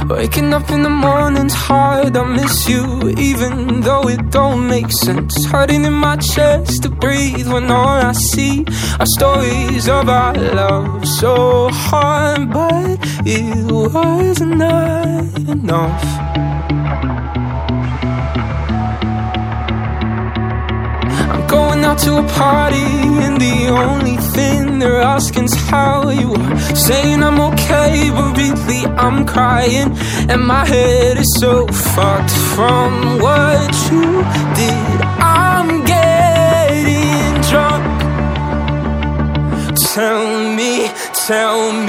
Waking up in the morning's hard, I miss you, even though it don't make sense. Hurting in my chest to breathe when all I see are stories of our love. So hard, but it wasn't enough. I'm going out to a party and the only thing they're asking is how you are. Saying I'm okay, but really I'm crying, and my head is so fucked from what you did. I'm getting drunk. Tell me